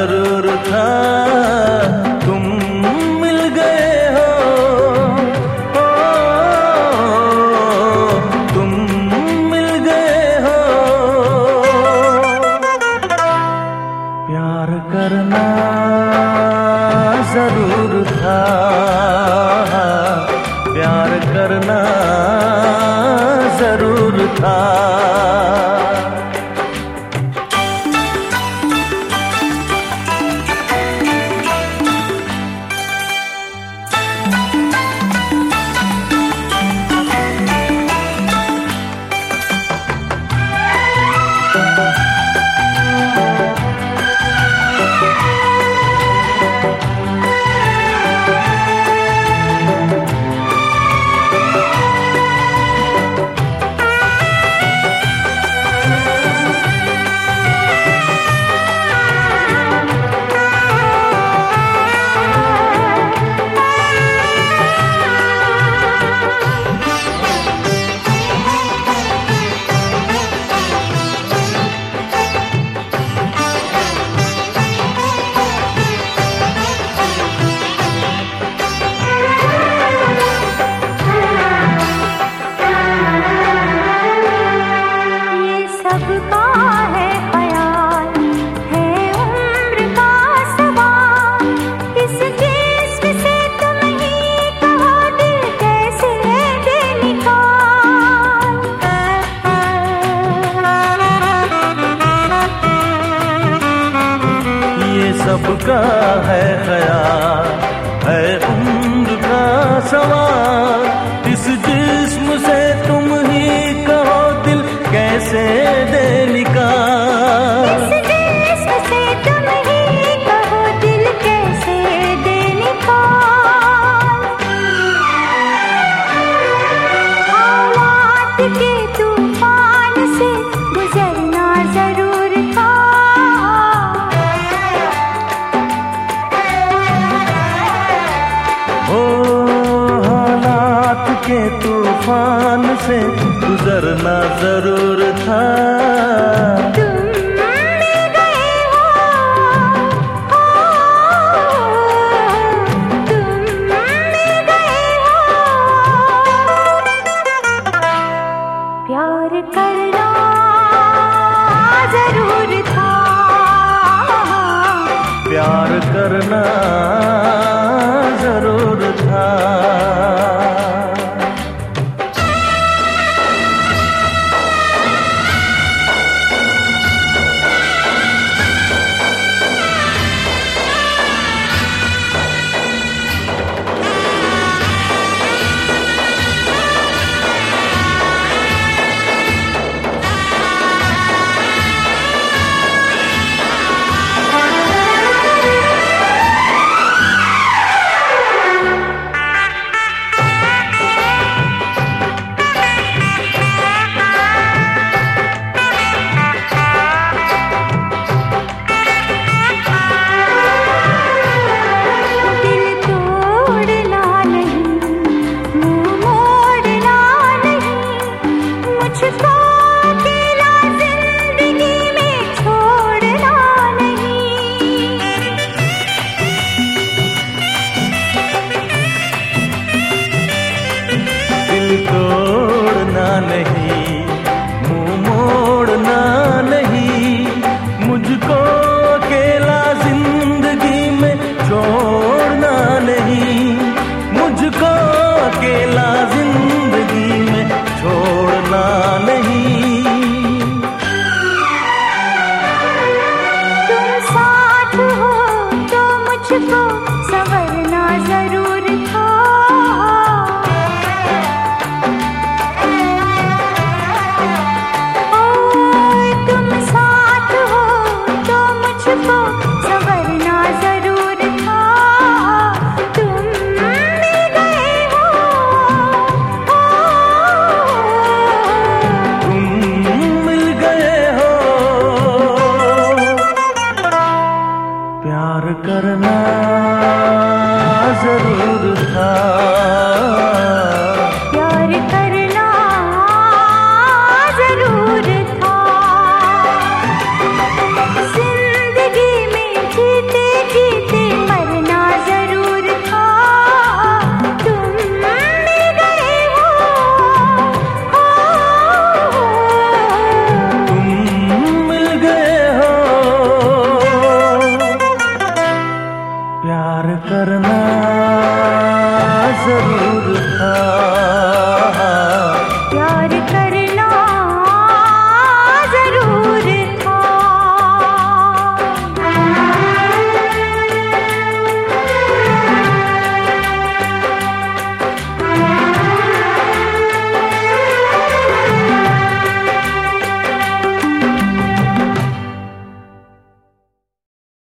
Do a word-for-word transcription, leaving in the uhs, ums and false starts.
जरूर था, तुम मिल गए हो, ओ, तुम मिल गए हो। प्यार करना जरूर था, प्यार करना जरूर था। सबका है ख्याल, है उम्र का सवाल, इस जिस्म से तुम ही कहो दिल कैसे दे निकाल। इस जिस्म से तुम ही कहो दिल कैसे दे निकाल। हालात के तूफान से गुजरना जरूर था, के तूफान से गुजरना जरूर था। तुम मिल गए हो, हो, तुम मिल गए हो। प्यार करना जरूर था, प्यार करना जरूर था। तोड़ना नहीं, मुंह मोड़ना नहीं, मुझको अकेला जिंदगी में छोड़ना नहीं, मुझको अकेला जिंदगी में छोड़ना नहीं। तुम साथ हो तो मुझको संवरना जरूर था, संवरना जरूर था। तुम मिल गए हो, तुम मिल गए हो। प्यार करना जरूर था।